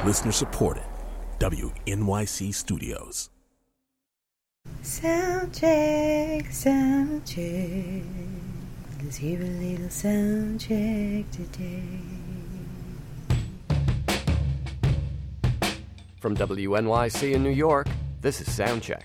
Listener supported. WNYC Studios. Sound check, sound check. Let's hear a little sound check today. From WNYC in New York, this is Soundcheck.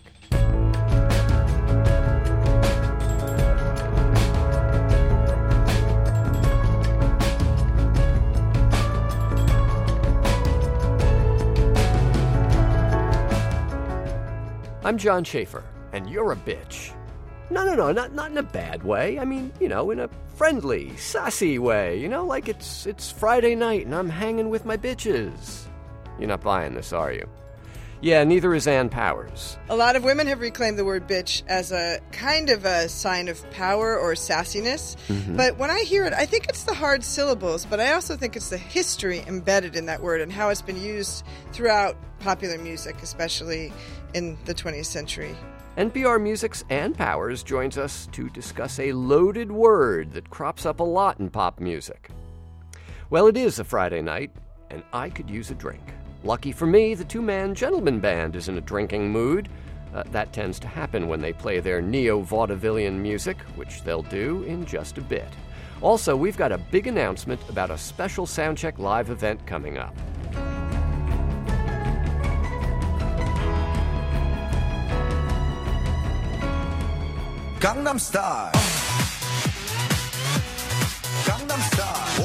I'm John Schaefer, and you're a bitch. No, not in a bad way. I mean, in a friendly, sassy way. Like it's Friday night and I'm hanging with my bitches. You're not buying this, are you? Yeah, neither is Ann Powers. A lot of women have reclaimed the word bitch as a kind of a sign of power or sassiness. Mm-hmm. But when I hear it, I think it's the hard syllables, but I also think it's the history embedded in that word and how it's been used throughout popular music, especially in the 20th century. NPR Music's Ann Powers joins us to discuss a loaded word that crops up a lot in pop music. Well, it is a Friday night, and I could use a drink. Lucky for me, the two-man gentleman band is in a drinking mood. That tends to happen when they play their neo-vaudevillian music, which they'll do in just a bit. Also, we've got a big announcement about a special Soundcheck Live event coming up. Gangnam Style. Gangnam Style.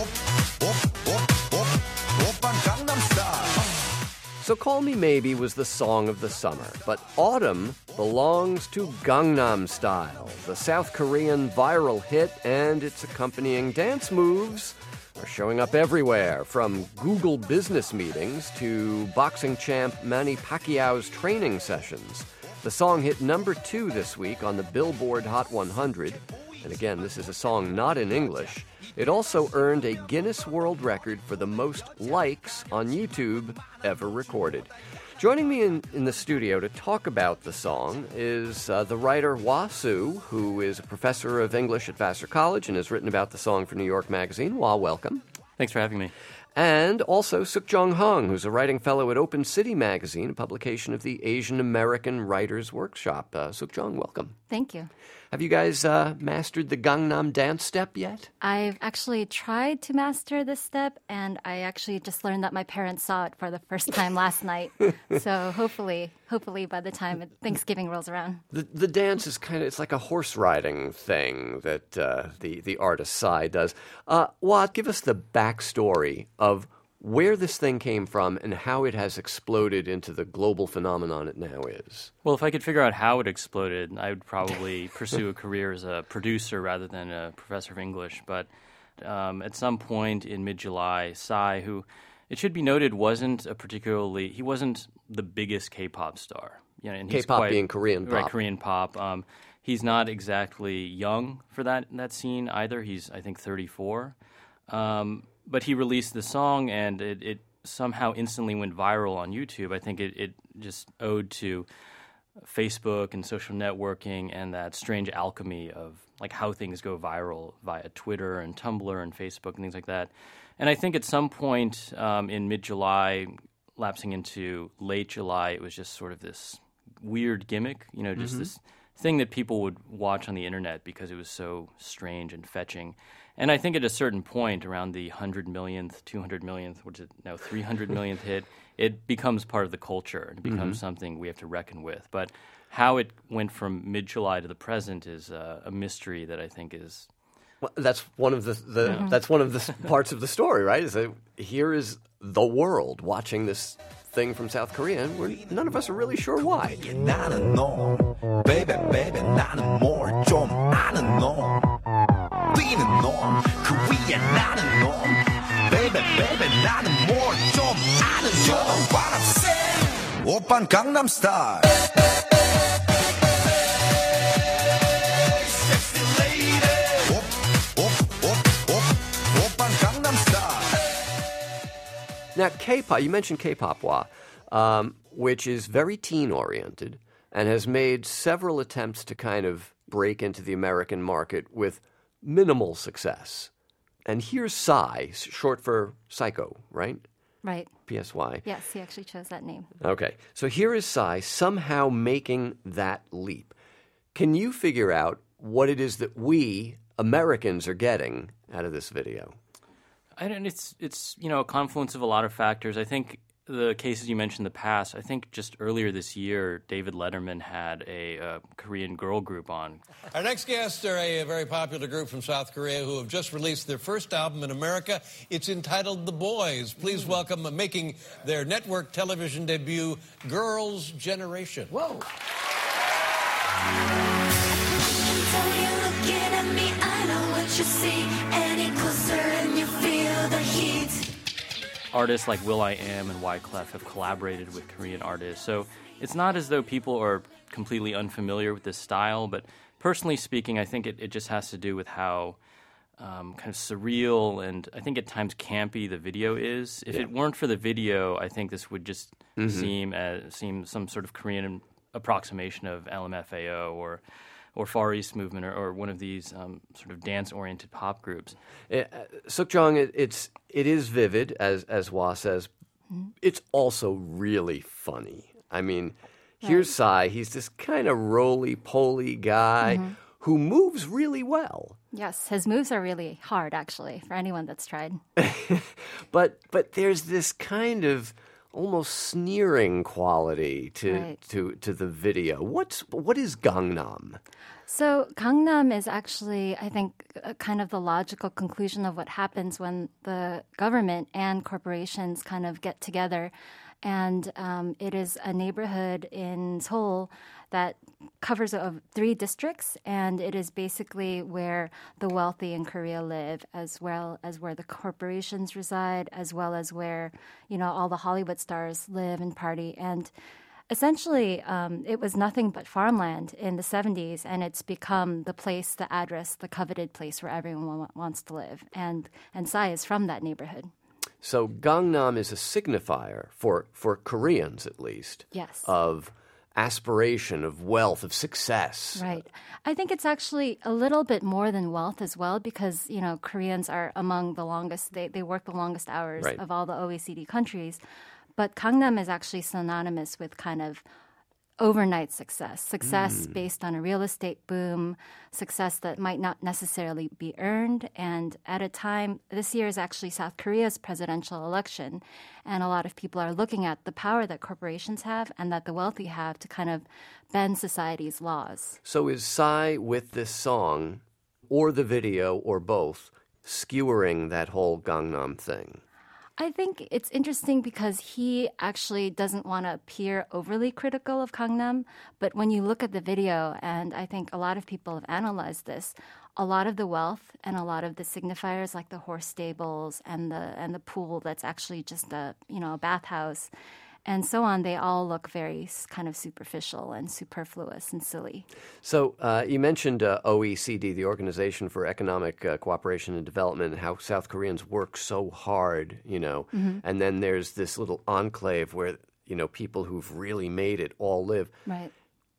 Oppan Gangnam Style. So Call Me Maybe was the song of the summer, but autumn belongs to Gangnam Style, the South Korean viral hit, and its accompanying dance moves are showing up everywhere, from Google business meetings to boxing champ Manny Pacquiao's training sessions. The song hit number 2 this week on the Billboard Hot 100. And again, this is a song not in English. It also earned a Guinness World Record for the most likes on YouTube ever recorded. Joining me in the studio to talk about the song is the writer Hwa Soo, who is a professor of English at Vassar College and has written about the song for New York Magazine. Hwa, welcome. Thanks for having me. And also Suk-Jong Hung, who's a writing fellow at Open City Magazine, a publication of the Asian American Writers Workshop. Suk-Jong, welcome. Thank you. Have you guys mastered the Gangnam dance step yet? I've actually tried to master this step, and I actually just learned that my parents saw it for the first time last night. So hopefully by the time Thanksgiving rolls around. The dance is it's like a horse riding thing that the artist Psy does. Hwa, give us the backstory of where this thing came from and how it has exploded into the global phenomenon it now is. Well, if I could figure out how it exploded, I would probably pursue a career as a producer rather than a professor of English. But at some point in mid-July, Psy, who, it should be noted, he wasn't the biggest K-pop star. And K-pop being Korean pop. Right, Korean pop. He's not exactly young for that scene either. He's, I think, 34. But he released the song, and it somehow instantly went viral on YouTube. I think it just owed to Facebook and social networking and that strange alchemy of like how things go viral via Twitter and Tumblr and Facebook and things like that. And I think at some point in mid-July, lapsing into late July, it was just sort of this weird gimmick, just this thing that people would watch on the internet because it was so strange and fetching. And I think at a certain point, around the 100 millionth, 200 millionth, which is now 300 millionth hit, it becomes part of the culture and it becomes something we have to reckon with. But how it went from mid-July to the present is a mystery that I think is... Well, that's one of the that's one of the parts of the story, right? Is that here is the world watching this thing from South Korea, and none of us are really sure why. 나는 너, baby, 나는 뭘 좀 아는 너. 뛰는 놈, 그 위에 나는 놈. Baby, 나는 뭘 좀 아는 놈. You know what I'm saying? 오빤 강남 스타일. Sexy lady. 오빤 강남 스타일. Now, K-pop, you mentioned K-pop, Hwa, which is very teen-oriented and has made several attempts to kind of break into the American market with minimal success. And here's Psy, short for Psycho, right? Right. Psy. Yes, he actually chose that name. Okay. So here is Psy somehow making that leap. Can you figure out what it is that we Americans are getting out of this video? It's a confluence of a lot of factors. I think the cases you mentioned in the past, I think just earlier this year, David Letterman had a Korean girl group on. Our next guests are a very popular group from South Korea who have just released their first album in America. It's entitled The Boys. Please welcome, making their network television debut, Girls' Generation. Whoa. So you're looking at me, I know what you see. Any closer and you feel the heat. Artists like will.i.am and Wyclef have collaborated with Korean artists. So it's not as though people are completely unfamiliar with this style, but personally speaking, I think it just has to do with how kind of surreal and I think at times campy the video is. If it weren't for the video, I think this would just seem some sort of Korean approximation of LMFAO or Far East Movement or one of these sort of dance-oriented pop groups. Sukjong, it is vivid, as Hwa says. It's also really funny. I mean, here's Psy. He's this kind of roly-poly guy who moves really well. Yes, his moves are really hard, actually, for anyone that's tried. But there's this kind of almost sneering quality to the video. What is Gangnam? So Gangnam is actually, I think, kind of the logical conclusion of what happens when the government and corporations kind of get together. And it is a neighborhood in Seoul that covers 3 districts, and it is basically where the wealthy in Korea live, as well as where the corporations reside, as well as where, all the Hollywood stars live and party. And essentially, it was nothing but farmland in the 70s, and it's become the place, the address, the coveted place where everyone wants to live. And Psy is from that neighborhood. So Gangnam is a signifier, for Koreans at least, yes, of aspiration, of wealth, of success. Right. I think it's actually a little bit more than wealth as well because, Koreans are among the longest, they work the longest hours of all the OECD countries. But Gangnam is actually synonymous with kind of overnight success based on a real estate boom, success that might not necessarily be earned. And at a time, this year is actually South Korea's presidential election, and a lot of people are looking at the power that corporations have and that the wealthy have to kind of bend society's laws. So is Psy, with this song, or the video, or both, skewering that whole Gangnam thing? I think it's interesting because he actually doesn't want to appear overly critical of Gangnam, but when you look at the video, and I think a lot of people have analyzed this, a lot of the wealth and a lot of the signifiers like the horse stables and the pool that's actually just a bathhouse and so on, they all look very kind of superficial and superfluous and silly. So you mentioned OECD, the Organization for Economic Cooperation and Development, and how South Koreans work so hard, and then there's this little enclave where, people who've really made it all live. Right.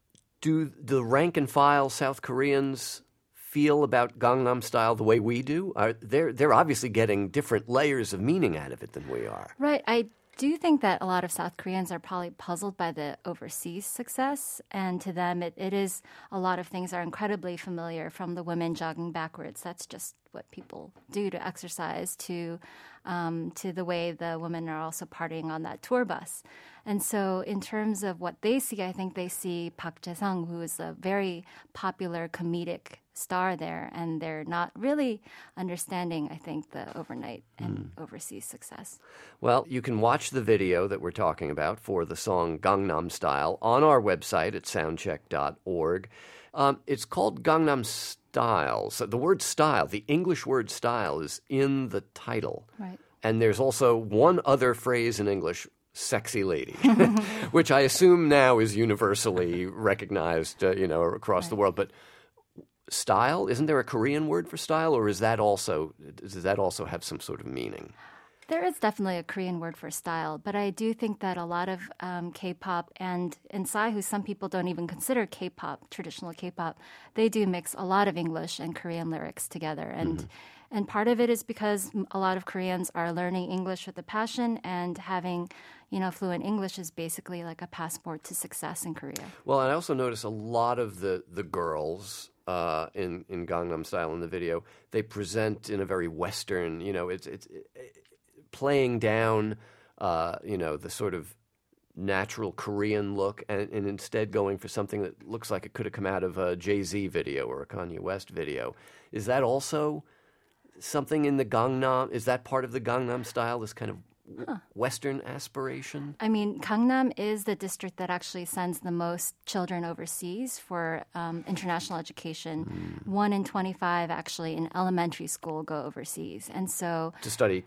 Do the rank and file South Koreans feel about Gangnam Style the way we do? They're obviously getting different layers of meaning out of it than we are. Right. I do think that a lot of South Koreans are probably puzzled by the overseas success, and to them it is a lot of things are incredibly familiar, from the women jogging backwards. That's just what people do to exercise, to the way the women are also partying on that tour bus. And so in terms of what they see, I think they see Park Jae-sung, who is a very popular comedic star there, and they're not really understanding, I think, the overnight and overseas success. Well, you can watch the video that we're talking about for the song Gangnam Style on our website at soundcheck.org. It's called Gangnam Style. So the word style, the English word style, is in the title. Right. And there's also one other phrase in English, sexy lady, which I assume now is universally recognized, across the world. But style, isn't there a Korean word for style, or does that also have some sort of meaning? There is definitely a Korean word for style, but I do think that a lot of K-pop and Psy, who some people don't even consider K-pop, traditional K-pop, they do mix a lot of English and Korean lyrics together. And And part of it is because a lot of Koreans are learning English with a passion, and having, fluent English is basically like a passport to success in Korea. Well, and I also notice a lot of the girls in Gangnam Style in the video, they present in a very Western, it's playing down, the sort of natural Korean look, and instead going for something that looks like it could have come out of a Jay-Z video or a Kanye West video. Is that also something in the Gangnam? Is that part of the Gangnam Style, this kind of Western aspiration? I mean, Gangnam is the district that actually sends the most children overseas for international education. 1 in 25 actually in elementary school go overseas, and so to study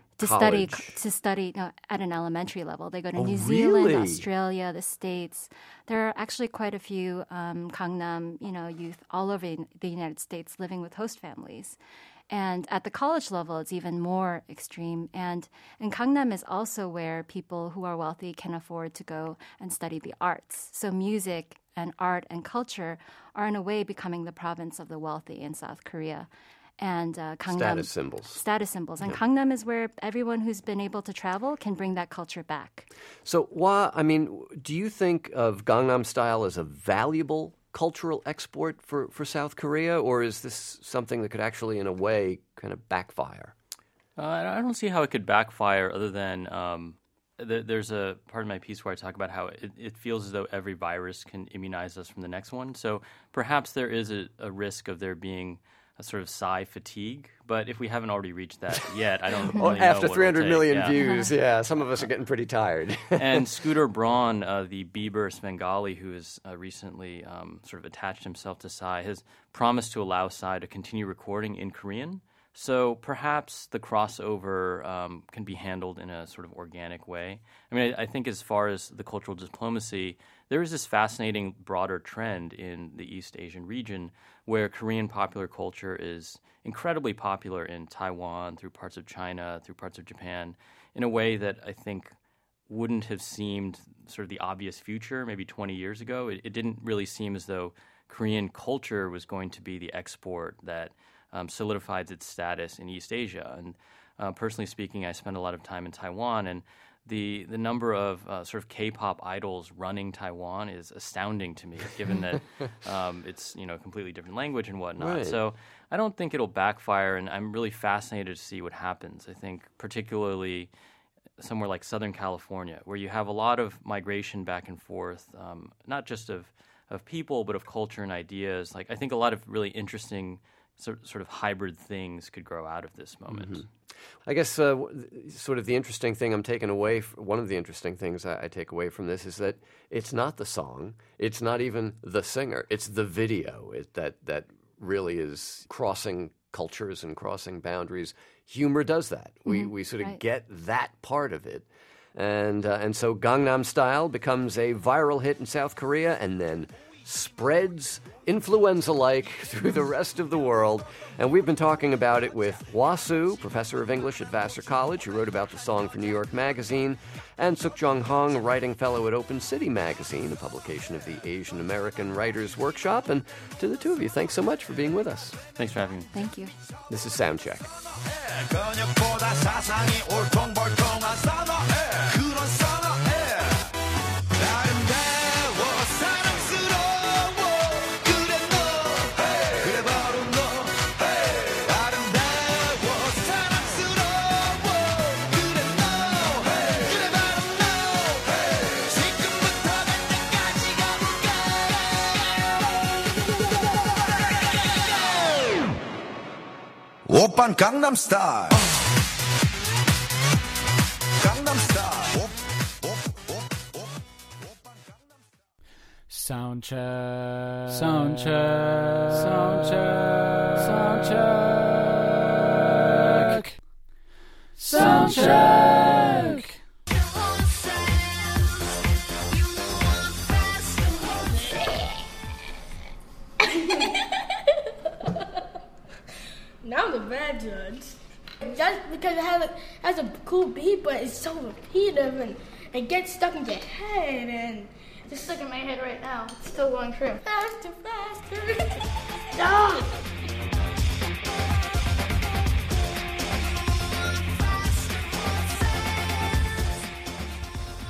at an elementary level. They go to New really? Zealand, Australia, the States. There are actually quite a few Gangnam, youth all over the United States living with host families. And at the college level, it's even more extreme. And Gangnam is also where people who are wealthy can afford to go and study the arts. So music and art and culture are in a way becoming the province of the wealthy in South Korea. And Gangnam, status symbols. And Gangnam is where everyone who's been able to travel can bring that culture back. So, do you think of Gangnam Style as a valuable cultural export for South Korea, or is this something that could actually, in a way, kind of backfire? I don't see how it could backfire other than there's a part of my piece where I talk about how it feels as though every virus can immunize us from the next one. So perhaps there is a risk of there being a sort of Psy fatigue, but if we haven't already reached that yet, I don't really know after what 300 million yeah. views, some of us are getting pretty tired. And Scooter Braun, the Bieber Svengali, who has recently sort of attached himself to Psy, has promised to allow Psy to continue recording in Korean. So perhaps the crossover can be handled in a sort of organic way. I mean, I think as far as the cultural diplomacy, there is this fascinating broader trend in the East Asian region where Korean popular culture is incredibly popular in Taiwan, through parts of China, through parts of Japan, in a way that I think wouldn't have seemed sort of the obvious future maybe 20 years ago. It didn't really seem as though Korean culture was going to be the export that solidifies its status in East Asia. And personally speaking, I spend a lot of time in Taiwan, and the number of sort of K-pop idols running Taiwan is astounding to me, given that it's a completely different language and whatnot. Right. So I don't think it'll backfire, and I'm really fascinated to see what happens. I think particularly somewhere like Southern California, where you have a lot of migration back and forth, not just of people, but of culture and ideas. Like I think a lot of really interesting sort of hybrid things could grow out of this moment. Mm-hmm. I guess sort of the interesting thing I'm taking away, one of the interesting things I take away from this is that it's not the song, it's not even the singer, it's the video that really is crossing cultures and crossing boundaries. Humor does that. We sort of get that part of it. And so Gangnam Style becomes a viral hit in South Korea and then spreads influenza-like through the rest of the world. And we've been talking about it with Hwa Soo, professor of English at Vassar College, who wrote about the song for New York Magazine, and Suk Jong Hong, a writing fellow at Open City Magazine, a publication of the Asian American Writers Workshop. And to the two of you, thanks so much for being with us. Thanks for having me. Thank you. This is Soundcheck. 근육보다 사상이 울퉁불퉁한 선어해 그런 선어해 아름다워 사랑스러워 그래 너 그래 바로 너 아름다워 사랑스러워 그래 너 그래 바로 너 지금부터 갈 때까지 가볼까 오빤 강남스타일 Soundcheck. Now I'm the bad judge. Just because it has a cool beat, but it's so repetitive and it gets stuck in your head, and it's stuck in my head right now. It's still going through. Faster, faster. Stop!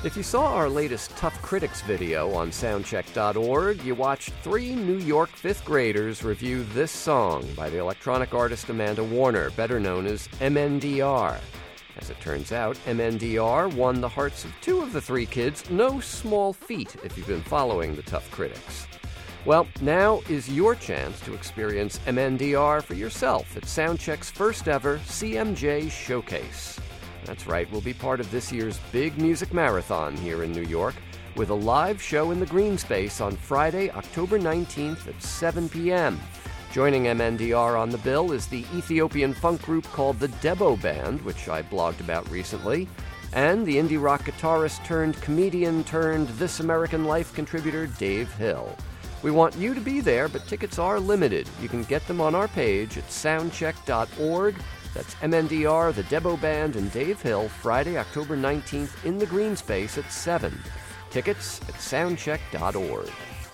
If you saw our latest Tough Critics video on soundcheck.org, you watched 3 New York 5th graders review this song by the electronic artist Amanda Warner, better known as MNDR. As it turns out, MNDR won the hearts of 2 of the 3 kids, no small feat if you've been following the Tough Critics. Well, now is your chance to experience MNDR for yourself at Soundcheck's first ever CMJ Showcase. That's right, we'll be part of this year's big music marathon here in New York with a live show in the Green Space on Friday, October 19th at 7 p.m. Joining MNDR on the bill is the Ethiopian funk group called the Debo Band, which I blogged about recently, and the indie rock guitarist turned comedian turned This American Life contributor Dave Hill. We want you to be there, but tickets are limited. You can get them on our page at soundcheck.org. That's MNDR, the Debo Band, and Dave Hill, Friday, October 19th in the Green Space at 7. Tickets at soundcheck.org.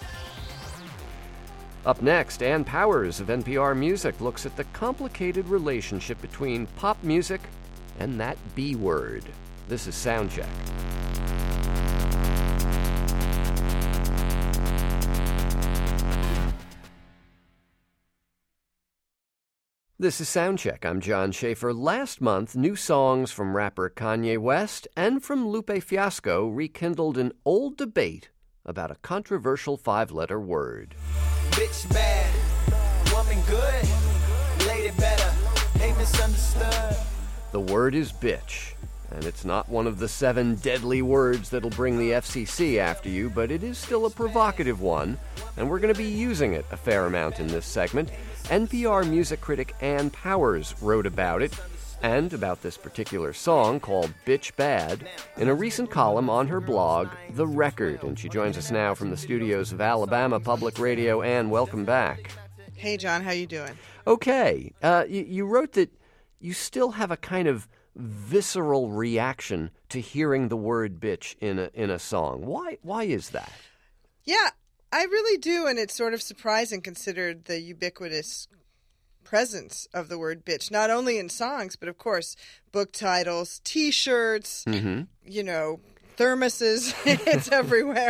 Up next, Ann Powers of NPR Music looks at the complicated relationship between pop music and that B word. This is Soundcheck. This is Soundcheck. I'm John Schaefer. Last month, new songs from rapper Kanye West and from Lupe Fiasco rekindled an old debate about a controversial 5-letter word. Bitch bad, woman good, lady better, ain't misunderstood. The word is bitch, and it's not one of the 7 deadly words that'll bring the FCC after you, but it is still a provocative one, and we're going to be using it a fair amount in this segment. NPR music critic Ann Powers wrote about it, and about this particular song called Bitch Bad, in a recent column on her blog, The Record. And she joins us now from the studios of Alabama Public Radio. Ann, welcome back. Hey, John, how you doing? Okay. You wrote that you still have a kind of visceral reaction to hearing the word bitch in a song. Why is that? Yeah, I really do, and it's sort of surprising considered the ubiquitous presence of the word bitch, not only in songs, but of course, book titles, T-shirts, thermoses. It's everywhere.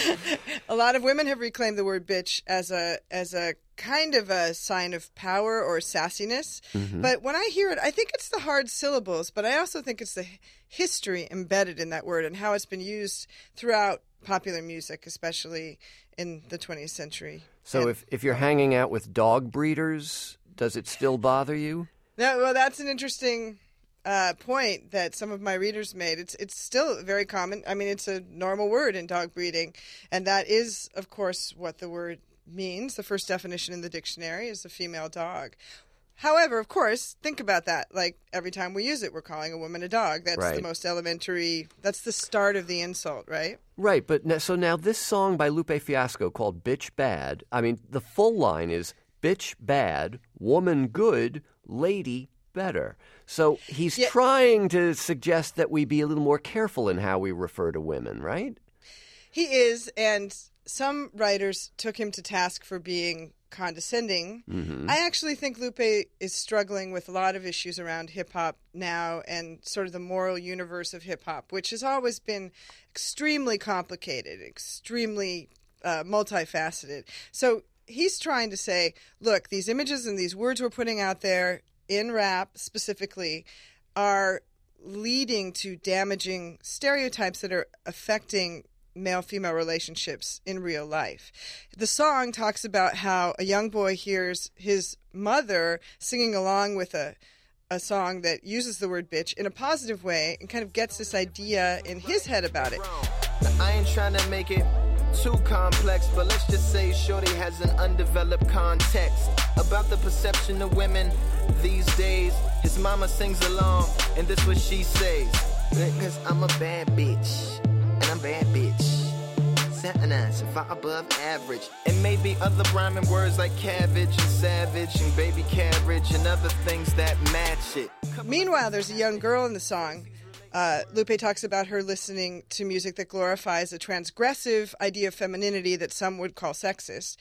A lot of women have reclaimed the word bitch as a kind of a sign of power or sassiness. Mm-hmm. But when I hear it, I think it's the hard syllables, but I also think it's the history embedded in that word and how it's been used throughout popular music, especially in the 20th century. So if you're hanging out with dog breeders, does it still bother you? No, well, that's an interesting point that some of my readers made. It's still very common. I mean, it's a normal word in dog breeding, and that is, of course, what the word means. The first definition in the dictionary is a female dog. However, of course, think about that. Like, every time we use it, we're calling a woman a dog. That's right. The most elementary, that's the start of the insult, right? Right, but so now this song by Lupe Fiasco called Bitch Bad, I mean, the full line is bitch bad, woman good, lady better. So he's trying to suggest that we be a little more careful in how we refer to women, right? He is, and some writers took him to task for being condescending. Mm-hmm. I actually think Lupe is struggling with a lot of issues around hip-hop now and sort of the moral universe of hip-hop, which has always been extremely complicated, extremely multifaceted. So he's trying to say, look, these images and these words we're putting out there in rap specifically are leading to damaging stereotypes that are affecting male-female relationships in real life. The song talks about how a young boy hears his mother singing along with a song that uses the word bitch in a positive way and kind of gets this idea in his head about it. Now, I ain't trying to make it too complex, but let's just say shorty has an undeveloped context about the perception of women these days. His mama sings along, and this what she says: because I'm a bad bitch, and I'm bad bitch, sentence far above average. And maybe other rhyming words like cabbage and savage and baby carriage and other things that match it. Meanwhile, there's a young girl in the song. Lupe talks about her listening to music that glorifies a transgressive idea of femininity that some would call sexist.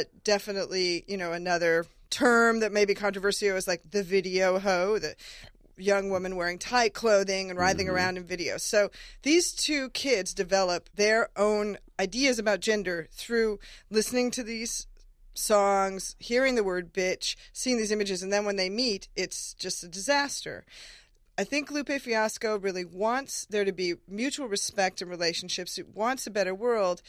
Definitely, another term that may be controversial is like the video hoe, young woman wearing tight clothing and writhing around in videos. So these two kids develop their own ideas about gender through listening to these songs, hearing the word bitch, seeing these images, and then when they meet, it's just a disaster. I think Lupe Fiasco really wants there to be mutual respect in relationships. He wants a better world.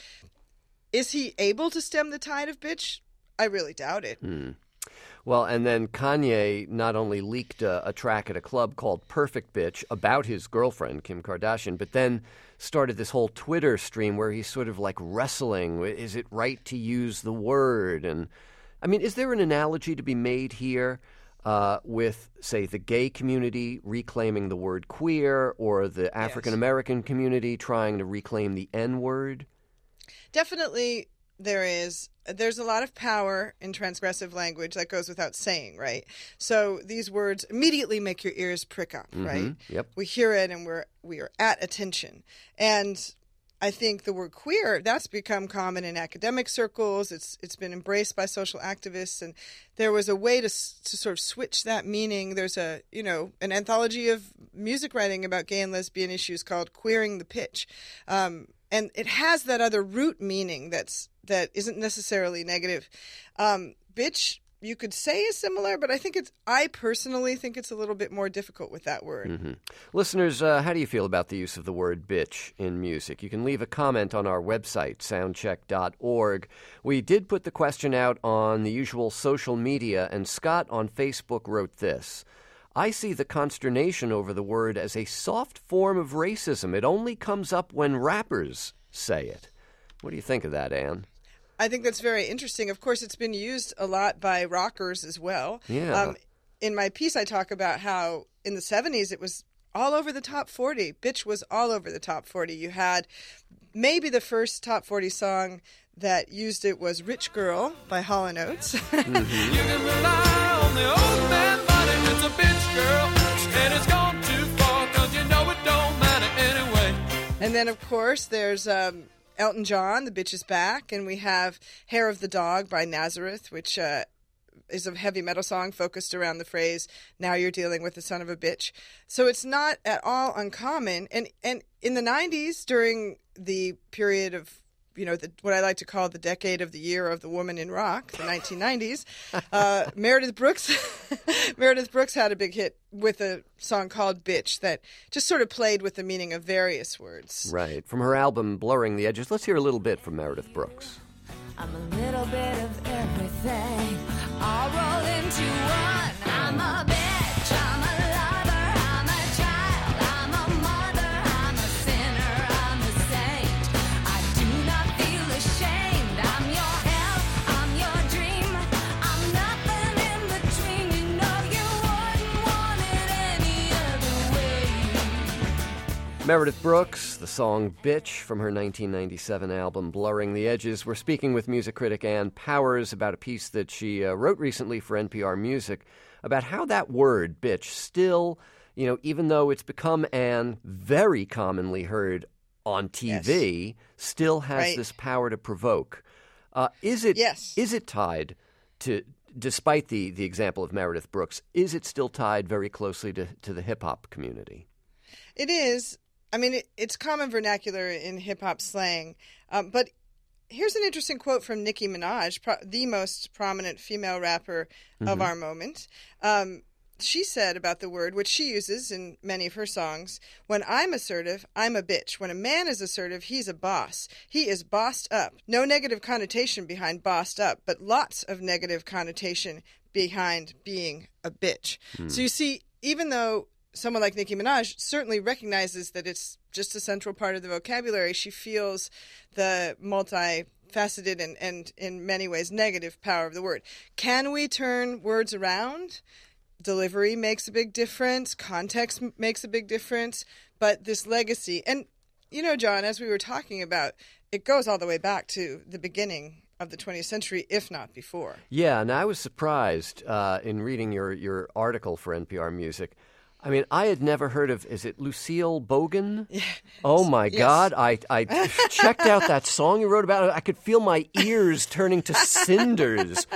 Is he able to stem the tide of bitch? I really doubt it. Well, and then Kanye not only leaked a track at a club called Perfect Bitch about his girlfriend, Kim Kardashian, but then started this whole Twitter stream where he's sort of like wrestling. Is it right to use the word? And I mean, is there an analogy to be made here with, say, the gay community reclaiming the word queer or the African-American community trying to reclaim the N-word? Definitely there's a lot of power in transgressive language that goes without saying, right? So these words immediately make your ears prick up, right? Yep. We hear it and we are at attention. And I think the word queer, that's become common in academic circles. It's been embraced by social activists, and there was a way to sort of switch that meaning. There's an anthology of music writing about gay and lesbian issues called Queering the Pitch. And it has that other root meaning that isn't necessarily negative. Bitch, you could say is similar, but I personally think it's a little bit more difficult with that word. Listeners, how do you feel about the use of the word bitch in music? You can leave a comment on our website, soundcheck.org. We did put the question out on the usual social media, and Scott on Facebook wrote this. I see the consternation over the word as a soft form of racism. It only comes up when rappers say it. What do you think of that, Anne? I think that's very interesting. Of course, it's been used a lot by rockers as well. Yeah. In my piece, I talk about how in the 70s it was all over the top 40. Bitch was all over the top 40. You had maybe the first top 40 song that used it was Rich Girl by Hall & Oates. You can rely on the old man money. It's a bitch girl, and it's gone too far, 'cause you know it don't matter anyway. And then, of course, there's Elton John, The Bitch Is Back, and we have Hair of the Dog by Nazareth, which is a heavy metal song focused around the phrase, now you're dealing with the son of a bitch. So it's not at all uncommon. And in the 90s, during the period of, what I like to call the decade of the year of the woman in rock, the 1990s, Meredith Brooks had a big hit with a song called Bitch that just sort of played with the meaning of various words. Right. From her album Blurring the Edges, let's hear a little bit from Meredith Brooks. I'm a little bit of everything, all rolled into one. I'm a bitch, I'm a lover, I'm a child, I'm a mother, I'm a sinner, I'm a saint. I do not feel ashamed. I'm your hell, I'm your dream. I'm nothing in between. You know you wouldn't want it any other way. Meredith Brooks, the song Bitch from her 1997 album Blurring the Edges. We're speaking with music critic Ann Powers about a piece that she wrote recently for NPR Music about how that word, bitch, still, even though it's become, Ann, very commonly heard on TV, still has this power to provoke. Is it tied to, despite the example of Meredith Brooks, is it still tied very closely to the hip-hop community? It is. I mean, it's common vernacular in hip-hop slang, but here's an interesting quote from Nicki Minaj, the most prominent female rapper of our moment. She said about the word, which she uses in many of her songs, when I'm assertive, I'm a bitch. When a man is assertive, he's a boss. He is bossed up. No negative connotation behind bossed up, but lots of negative connotation behind being a bitch. So you see, even though someone like Nicki Minaj certainly recognizes that it's just a central part of the vocabulary, she feels the multifaceted and in many ways negative power of the word. Can we turn words around? Delivery makes a big difference. Context makes a big difference. But this legacy, and John, as we were talking about, it goes all the way back to the beginning of the 20th century, if not before. Yeah, and I was surprised in reading your article for NPR Music. I mean, I had never heard of, is it Lucille Bogan? Yeah. Oh, my God. I checked out that song you wrote about. I could feel my ears turning to cinders.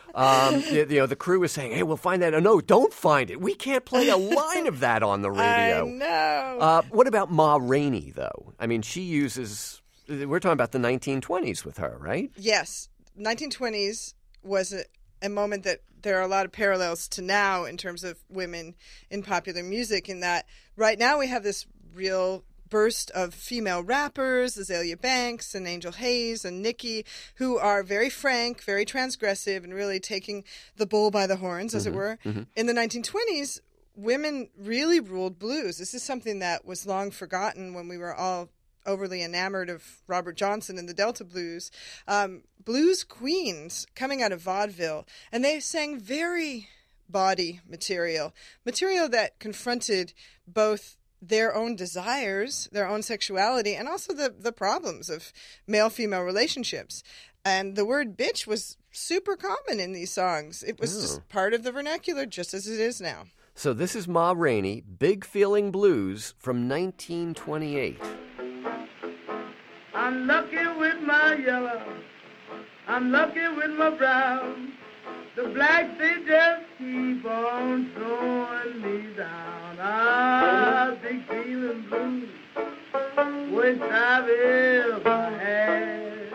The crew was saying, hey, we'll find that. No, don't find it. We can't play a line of that on the radio. I know. What about Ma Rainey, though? I mean, she uses, we're talking about the 1920s with her, right? Yes. 1920s was a moment that there are a lot of parallels to now in terms of women in popular music, in that right now we have this real burst of female rappers, Azalea Banks and Angel Hayes and Nikki, who are very frank, very transgressive, and really taking the bull by the horns, as it were. Mm-hmm. In the 1920s, women really ruled blues. This is something that was long forgotten when we were all overly enamored of Robert Johnson and the Delta Blues. Blues queens coming out of vaudeville, and they sang very bawdy material that confronted both their own desires, their own sexuality, and also the problems of male-female relationships. And the word bitch was super common in these songs. It was just part of the vernacular, just as it is now. So this is Ma Rainey, Big Feeling Blues from 1928. I'm lucky with my yellow, I'm lucky with my brown. The blacks, they just keep on throwing me down. Ah, big feeling blues, worst I've ever had.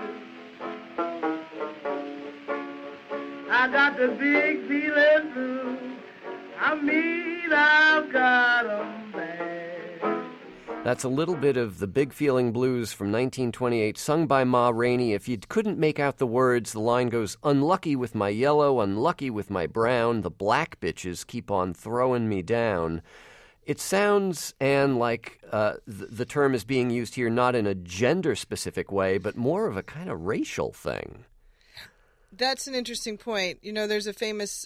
I got the big feeling blues, I mean I've got 'em bad. That's a little bit of the Big Feeling Blues from 1928, sung by Ma Rainey. If you couldn't make out the words, the line goes, unlucky with my yellow, unlucky with my brown, the black bitches keep on throwing me down. It sounds, Anne, like the term is being used here not in a gender-specific way, but more of a kind of racial thing. That's an interesting point. You know, there's a famous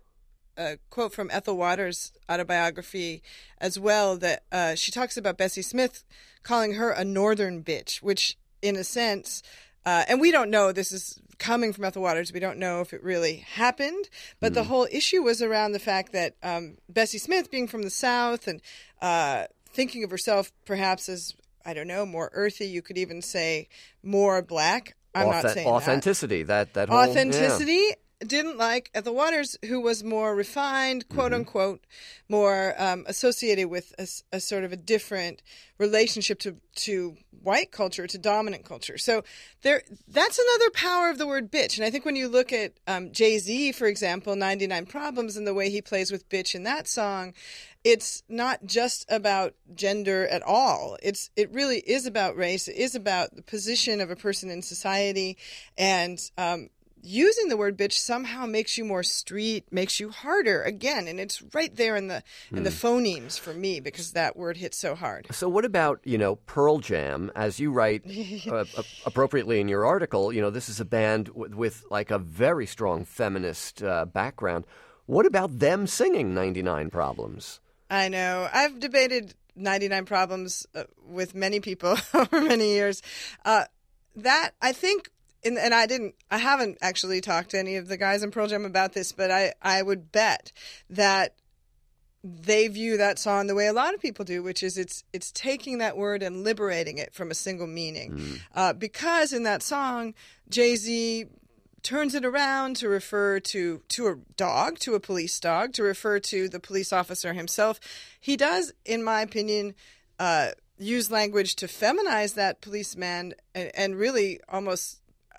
quote from Ethel Waters' autobiography as well, that she talks about Bessie Smith calling her a northern bitch, which in a sense, and we don't know, this is coming from Ethel Waters, we don't know if it really happened, but the whole issue was around the fact that Bessie Smith, being from the South and thinking of herself perhaps as, I don't know, more earthy, you could even say more black. I'm not saying authenticity, that whole authenticity. Yeah. Didn't like Ethel Waters, who was more refined, quote unquote, more associated with a sort of a different relationship to white culture, to dominant culture. So that's another power of the word bitch. And I think when you look at Jay-Z, for example, 99 Problems, and the way he plays with bitch in that song, it's not just about gender at all. It really is about race. It is about the position of a person in society, and using the word bitch somehow makes you more street, makes you harder again, and it's right there in the phonemes for me, because that word hits so hard. So what about, Pearl Jam? As you write appropriately in your article, this is a band with like a very strong feminist background. What about them singing 99 Problems? I know. I've debated 99 Problems with many people over many years. That, I think, and I haven't actually talked to any of the guys in Pearl Jam about this, but I would bet that they view that song the way a lot of people do, which is it's taking that word and liberating it from a single meaning. Because in that song, Jay-Z turns it around to refer to a dog, to a police dog, to refer to the police officer himself. He does, in my opinion, use language to feminize that policeman and really almost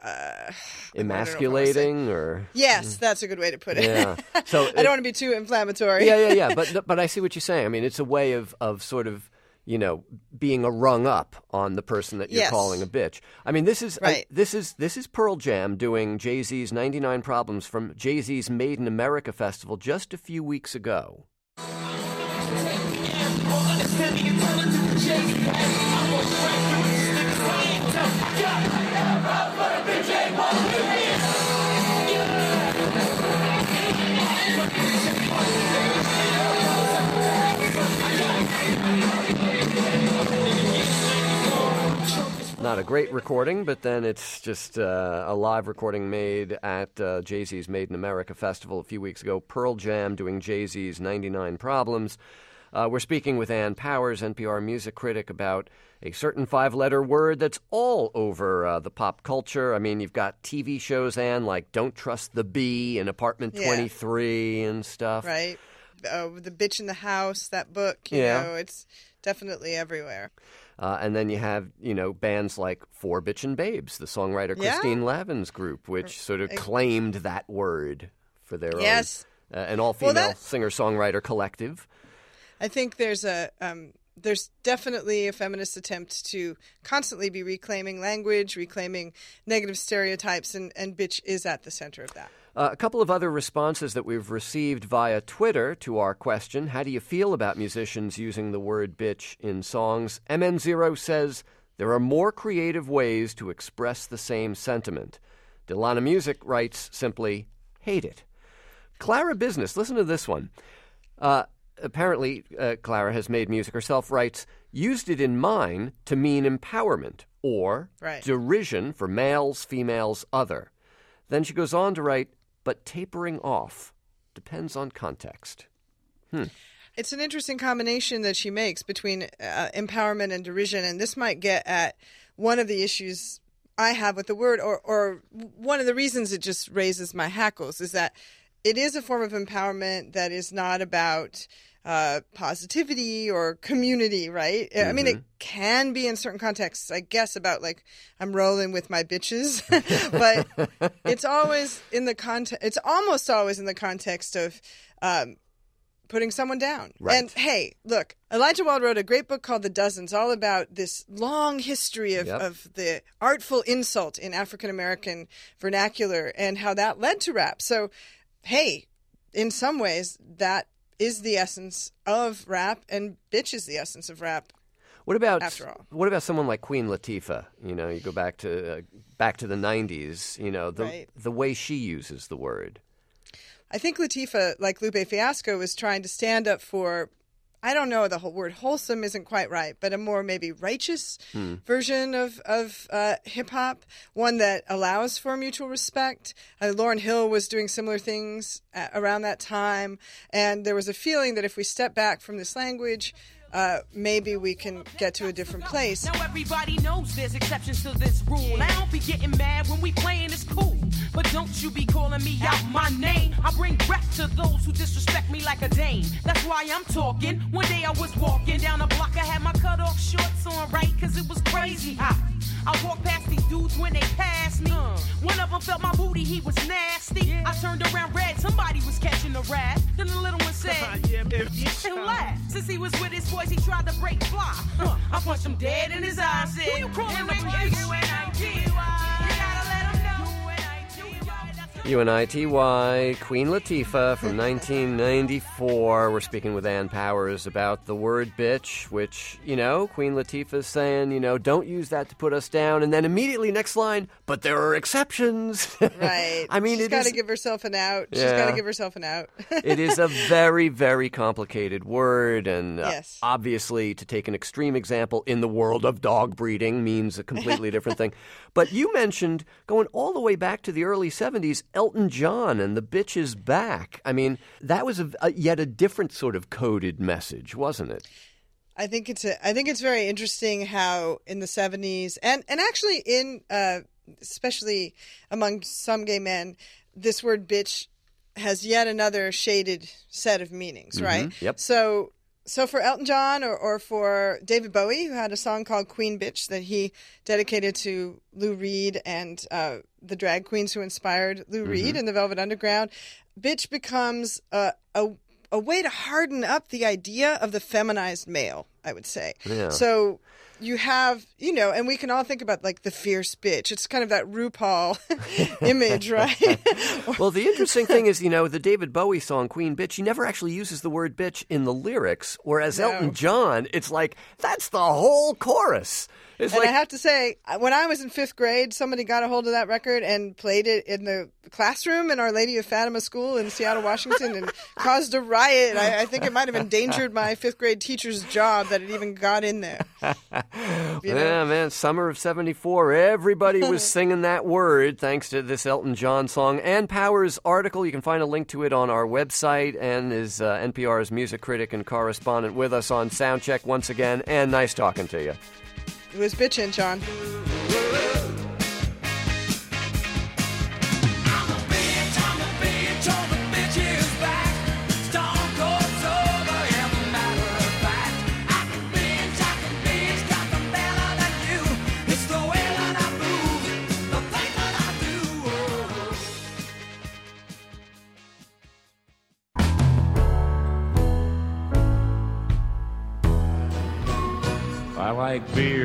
emasculating, or yes, that's a good way to put it. Yeah. So I don't want to be too inflammatory. Yeah. But I see what you're saying. I mean, it's a way of sort of being a rung up on the person that you're calling a bitch. I mean, this is right. This is Pearl Jam doing Jay-Z's 99 Problems from Jay-Z's Made in America festival just a few weeks ago. Not a great recording, but then it's just a live recording made at Jay-Z's Made in America festival a few weeks ago. Pearl Jam doing Jay-Z's 99 Problems. We're speaking with Ann Powers, NPR music critic, about a certain 5-letter word that's all over the pop culture. I mean, you've got TV shows, Ann, like Don't Trust the Bee and Apartment 23 and stuff. Right. The Bitch in the House, that book, you know, it's definitely everywhere. And then you have, bands like Four Bitchin' Babes, the songwriter Christine Lavin's group, which sort of claimed that word for their own. An all-female singer-songwriter collective. I think there's definitely a feminist attempt to constantly be reclaiming language, reclaiming negative stereotypes, and bitch is at the center of that. A couple of other responses that we've received via Twitter to our question, how do you feel about musicians using the word bitch in songs? MN0 says, there are more creative ways to express the same sentiment. Delana Music writes simply, hate it. Clara Business, listen to this one. Apparently, Clara has made music herself, writes, used it in mine to mean empowerment or derision for males, females, other. Then she goes on to write, but tapering off depends on context. It's an interesting combination that she makes between empowerment and derision, and this might get at one of the issues I have with the word, or one of the reasons it just raises my hackles, is that it is a form of empowerment that is not about positivity or community, right? Mm-hmm. I mean, it can be in certain contexts, I guess, about like, I'm rolling with my bitches, but it's always in the context, it's almost always in the context of putting someone down. Right. And hey, look, Elijah Wald wrote a great book called The Dozens, all about this long history of the artful insult in African-American vernacular and how that led to rap. So, hey, in some ways, that is the essence of rap, and bitch is the essence of rap. What about after all? What about someone like Queen Latifah? You go back to the 90s. The way she uses the word. I think Latifah, like Lupe Fiasco, was trying to stand up for, I don't know, the whole word wholesome isn't quite right, but a more maybe righteous version of hip-hop, one that allows for mutual respect. Lauryn Hill was doing similar things around that time, and there was a feeling that if we step back from this language, maybe we can get to a different place. Now everybody knows there's exceptions to this rule. I don't be getting mad when we playing this cool, but don't you be calling me out my name. I bring rap to those who disrespect me like a dame. That's why I'm talking. One day I was walking down the block, I had my cut off shorts on, right? Cause it was crazy hot. I walked past these dudes when they passed me. One of them felt my booty, he was nasty. I turned around red, somebody was catching a rat. Then the little one said, and laughed. Since he was with his boys, he tried to break fly. I punched him dead in his eyes. Said, who you calling UNITY? UNITY, Queen Latifah from 1994. We're speaking with Ann Powers about the word bitch, which, Queen Latifah's saying, don't use that to put us down. And then immediately next line, but there are exceptions. Right. I mean, she's got to give herself an out. She's got to give herself an out. It is a very, very complicated word. And obviously, to take an extreme example, in the world of dog breeding means a completely different thing. But you mentioned going all the way back to the early 70s, Elton John and the bitch is back. I mean, that was yet a different sort of coded message, wasn't it? I think it's very interesting how in the 70s and actually in especially among some gay men, this word bitch has yet another shaded set of meanings, right? Yep. So for Elton John or for David Bowie, who had a song called Queen Bitch that he dedicated to Lou Reed and the drag queens who inspired Lou Reed and the Velvet Underground, bitch becomes a way to harden up the idea of the feminized male, I would say. Yeah. So you have, and we can all think about like the fierce bitch. It's kind of that RuPaul image, right? Well, the interesting thing is, the David Bowie song Queen Bitch, he never actually uses the word bitch in the lyrics, whereas Elton John, it's like, that's the whole chorus. It's I have to say, when I was in 5th grade, somebody got a hold of that record and played it in the classroom in Our Lady of Fatima School in Seattle, Washington, and caused a riot. I think it might have endangered my 5th grade teacher's job. that it even got in there. Yeah, man, summer of 74, everybody was singing that word thanks to this Elton John song. Ann Powers' article, you can find a link to it on our website, and is NPR's music critic and correspondent with us on Soundcheck once again. Ann, nice talking to you. It was bitchin', John. I like beer.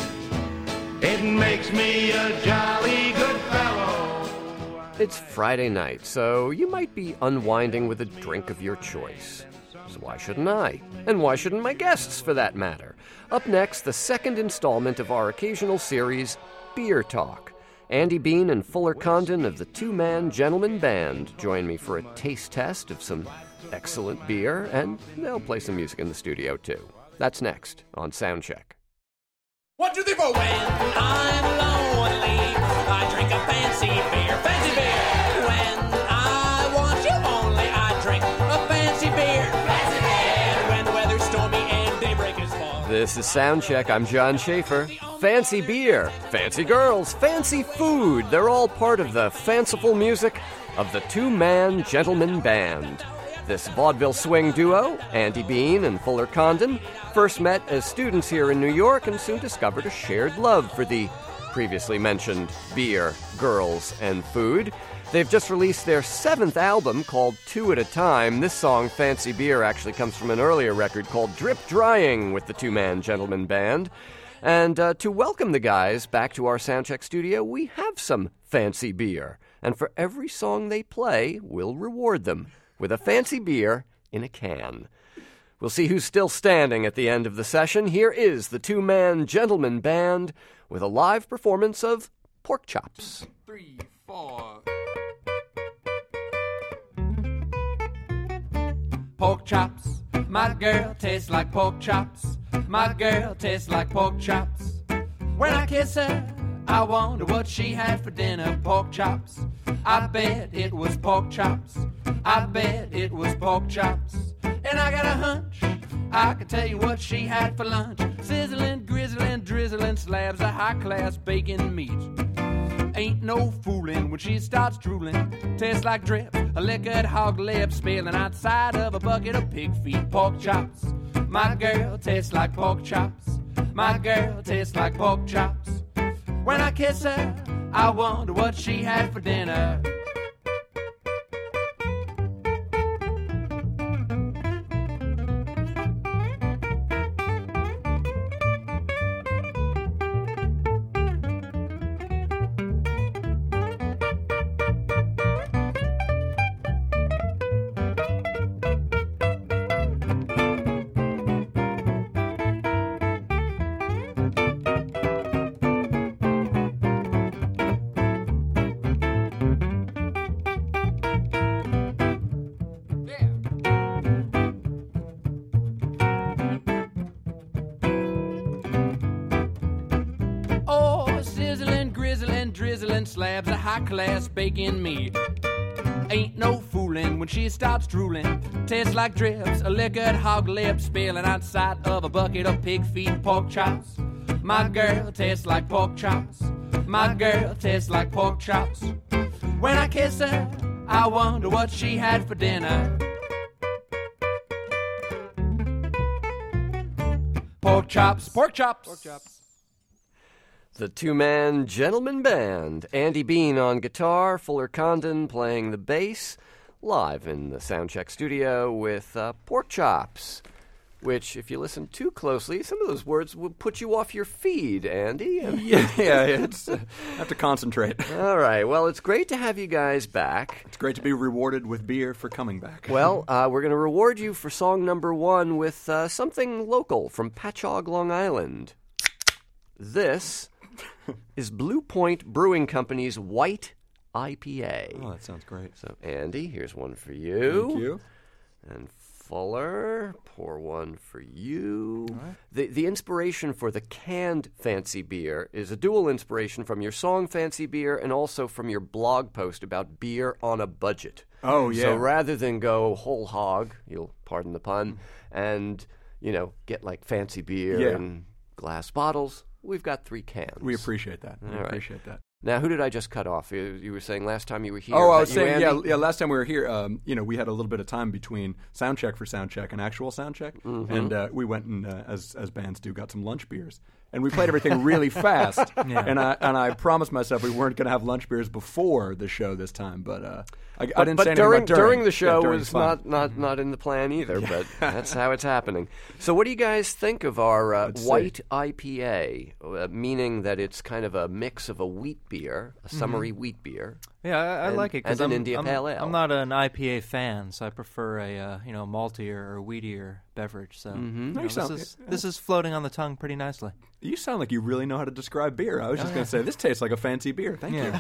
It makes me a jolly good fellow. It's Friday night, so you might be unwinding with a drink of your choice. So why shouldn't I? And why shouldn't my guests, for that matter? Up next, the second installment of our occasional series, Beer Talk. Andy Bean and Fuller Condon of the Two-Man Gentleman Band join me for a taste test of some excellent beer, and they'll play some music in the studio, too. That's next on Soundcheck. 1, 2, 3, 4. When I'm lonely, I drink a fancy beer, fancy beer. When I want you only, I drink a fancy beer, fancy beer. When the weather's stormy and daybreak is fall. This is Soundcheck. I'm John Schaefer. Fancy beer, fancy girls, fancy food. They're all part of the fanciful music of the Two-Man Gentleman Band. This vaudeville swing duo, Andy Bean and Fuller Condon, first met as students here in New York and soon discovered a shared love for the previously mentioned beer, girls, and food. They've just released their 7th album called Two at a Time. This song, Fancy Beer, actually comes from an earlier record called Drip Drying with the Two-Man Gentleman Band. And to welcome the guys back to our Soundcheck studio, we have some fancy beer. And for every song they play, we'll reward them with a fancy beer in a can. We'll see who's still standing at the end of the session. Here is the Two-Man Gentleman Band with a live performance of Pork Chops. 3, 4. Pork chops, my girl tastes like pork chops. My girl tastes like pork chops. When I kiss her, I wonder what she had for dinner. Pork chops, I bet it was pork chops. I bet it was pork chops. And I got a hunch, I can tell you what she had for lunch. Sizzling, grizzling, drizzling slabs of high-class bacon meat. Ain't no fooling when she starts drooling. Tastes like drip, a liquored hog lip spilling outside of a bucket of pig feet. Pork chops, my girl tastes like pork chops. My girl tastes like pork chops. When I kiss her, I wonder what she had for dinner. Slabs of high-class bacon meat. Ain't no fooling when she starts drooling. Tastes like drips, a liquored hog lip spilling outside of a bucket of pig feet. Pork chops, my girl tastes like pork chops. My girl tastes like pork chops. When I kiss her, I wonder what she had for dinner. Pork chops, pork chops, pork chops. The Two-Man Gentleman Band. Andy Bean on guitar, Fuller Condon playing the bass, live in the Soundcheck studio with Pork Chops, which, if you listen too closely, some of those words will put you off your feed, Andy. Yeah, it's I have to concentrate. All right, well, it's great to have you guys back. It's great to be rewarded with beer for coming back. Well, we're going to reward you for song number 1 with something local from Patchogue, Long Island. This is Blue Point Brewing Company's White IPA. Oh, that sounds great. So, Andy, here's one for you. Thank you. And Fuller. Pour one for you. The inspiration for the canned Fancy Beer is a dual inspiration from your song Fancy Beer and also from your blog post about beer on a budget. Oh, yeah. So rather than go whole hog, you'll pardon the pun, and, get like fancy beer in glass bottles, we've got 3 cans. We appreciate that. All right. Appreciate that. Now, who did I just cut off? You were saying last time you were here. Oh, I was saying, Andy? yeah. Last time we were here, we had a little bit of time between sound check for sound check and actual sound check, and we went and, as bands do, got some lunch beers, and we played everything really fast. And I promised myself we weren't going to have lunch beers before the show this time, but I didn't say anything about during the show during's was fine. not in the plan either. But that's how it's happening. So, what do you guys think of our white IPA? Meaning that it's kind of a mix of a wheat beer, a summery wheat beer. Yeah, I like it because I'm an India Pale Ale. I'm not an IPA fan, so I prefer a maltier or wheatier beverage. So this is floating on the tongue pretty nicely. You sound like you really know how to describe beer. I was just going to say this tastes like a fancy beer. Thank you.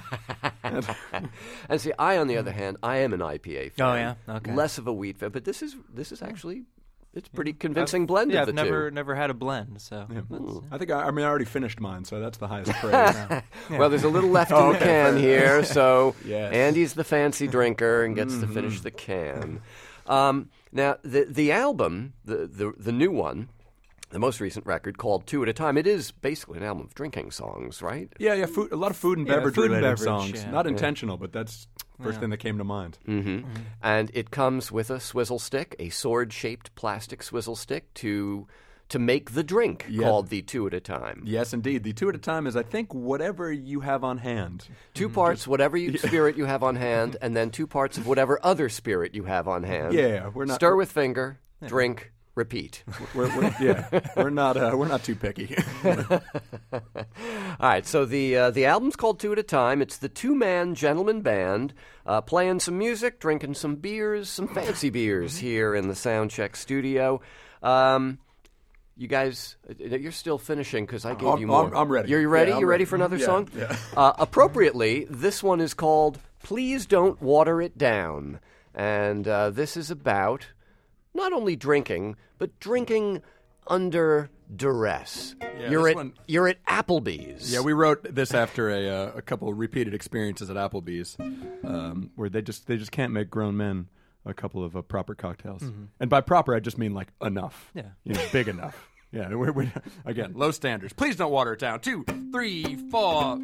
And see, I on the other hand, I am an IPA fan. Oh yeah, okay. Less of a wheat fan, but this is actually. It's pretty convincing blend of the I've two. never had a blend, so I think I already finished mine, so that's the highest praise. Well, there's a little left in the can here, so Yes. Andy's the fancy drinker and gets to finish the can. Now, the album, the new one, the most recent record called 2 at a Time, it is basically an album of drinking songs, right? Yeah, a lot of food and beverage food and related beverage, songs. yeah. Not intentional, but that's first thing that came to mind. And it comes with a swizzle stick, a sword-shaped plastic swizzle stick to make the drink called the 2 at a Time. Yes, indeed. The 2 at a Time is, I think, whatever you have on hand. 2 parts, whatever spirit you have on hand, and then 2 parts of whatever other spirit you have on hand. Yeah, we're not Stir with finger, drink, repeat. We're not too picky. All right, so the album's called 2 at a Time. It's the 2-man gentleman band playing some music, drinking some beers, some fancy beers here in the Soundcheck studio. You guys, you're still finishing because I gave you more. I'm ready. You're ready? Yeah, you ready for another song? Yeah. Appropriately, this one is called Please Don't Water It Down. And this is about not only drinking, but drinking under duress. Yeah, you're at Applebee's. Yeah, we wrote this after a couple of repeated experiences at Applebee's, where they just can't make grown men a couple of proper cocktails. And by proper, I just mean like enough. Yeah, big enough. Yeah, we're again low standards. Please don't water it down. 2, 3, 4.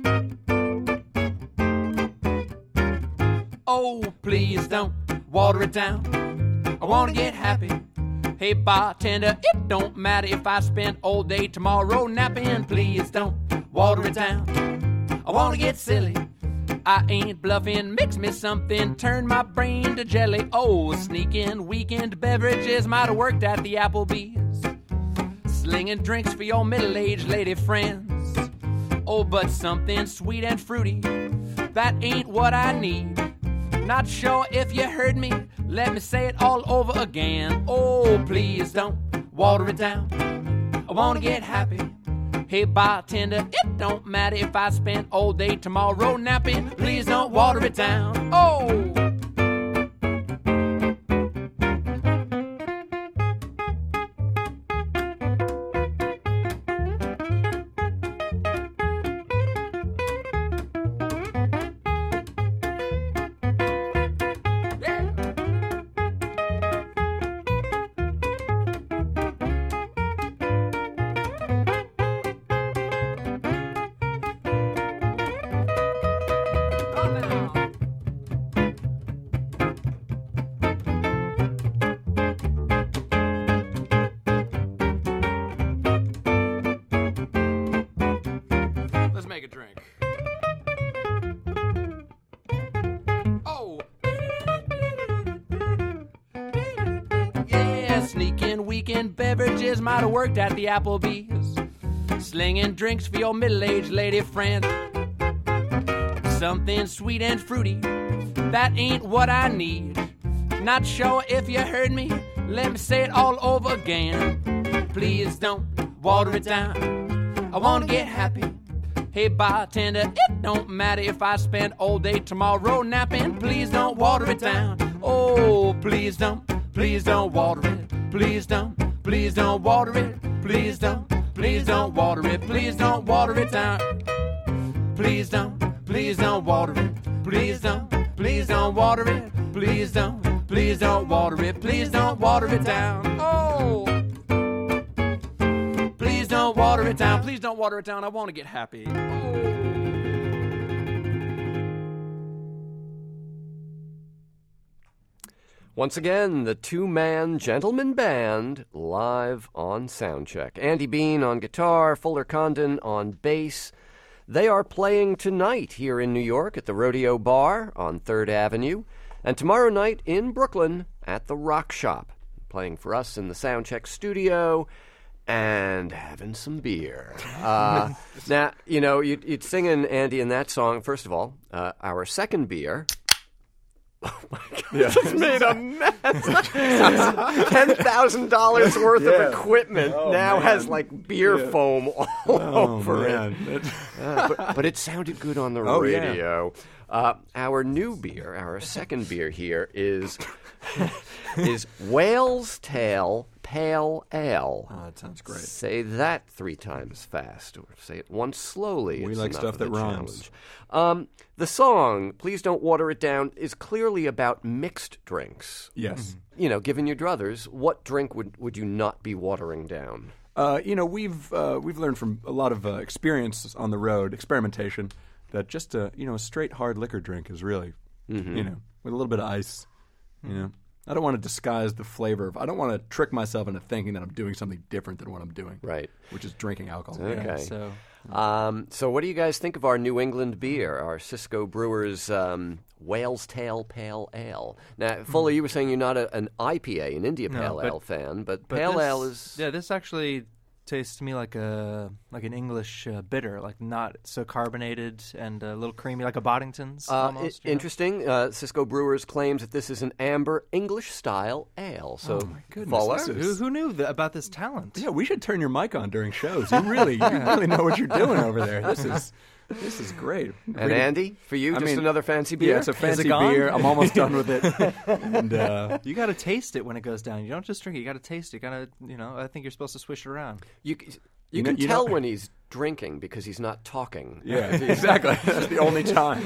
Oh, please don't water it down. I want to get happy. Hey, bartender, it don't matter if I spend all day tomorrow napping. Please don't water it down. I want to get silly. I ain't bluffing. Mix me something, turn my brain to jelly. Oh, sneaking weekend beverages might have worked at the Applebee's. Slinging drinks for your middle-aged lady friends. Oh, but something sweet and fruity, that ain't what I need. Not sure if you heard me, let me say it all over again. Oh, please don't water it down. I want to get happy. Hey, bartender, it don't matter if I spend all day tomorrow napping. Please don't water it down. Oh! Let's make a drink. Oh! Yeah, sneaking weekend beverages might have worked at the Applebee's. Slinging drinks for your middle-aged lady friends. Something sweet and fruity, that ain't what I need. Not sure if you heard me, let me say it all over again. Please don't water it down. I want to get happy. Hey, bartender, it don't matter if I spend all day tomorrow napping. Please don't water it down. Oh, please don't Please don't water it. Please don't. Please don't water it. Please don't. Please don't water it. Please don't water it down. Please don't. Please don't water it. Please don't. Please don't water it. Please don't. Please don't water it. Please don't water it down. Oh. Please don't water it down. Please don't water it down. I want to get happy. Once again, the two-man gentleman band live on Soundcheck. Andy Bean on guitar, Fuller Condon on bass. They are playing tonight here in New York at the Rodeo Bar on 3rd Avenue, and tomorrow night in Brooklyn at the Rock Shop, playing for us in the Soundcheck studio and having some beer. Now, you know, you'd singing, Andy, in that song, first of all, our second beer... Oh my God! Yeah. Just made a mess. $10,000 worth of equipment now has like beer foam all over it. But it sounded good on the radio. Yeah. Our new beer, our second beer here is Whale's Tail Pale Ale. Oh, that sounds great. Say that 3 times fast, or say it once slowly. We like stuff that rhymes. The song, Please Don't Water It Down, is clearly about mixed drinks. Yes. You know, given your druthers, what drink would you not be watering down? You know, we've learned from a lot of experience on the road, experimentation, that just a straight hard liquor drink is really, with a little bit of ice, you know. I don't want to disguise the flavor. I don't want to trick myself into thinking that I'm doing something different than what I'm doing. Right. Which is drinking alcohol. Okay. Yeah, so what do you guys think of our New England beer, our Cisco Brewers Whale's Tail Pale Ale? Now, Fuller, you were saying you're not an IPA, an India Pale Ale fan, but Pale Ale is... Yeah, this actually tastes to me like an English bitter, like not so carbonated and a little creamy, like a Boddington's almost. Interesting. Cisco Brewers claims that this is an amber English-style ale. So, oh my goodness. Fuller? Who knew about this talent? Yeah, we should turn your mic on during shows. You really know what you're doing over there. This is great. And Andy, for you, another fancy beer? Yeah, it's a fancy beer. I'm almost done with it. And you got to taste it when it goes down. You don't just drink it. You got to taste it. I think you're supposed to swish it around. You can tell when he's drinking because he's not talking. Yeah, exactly. That's the only time.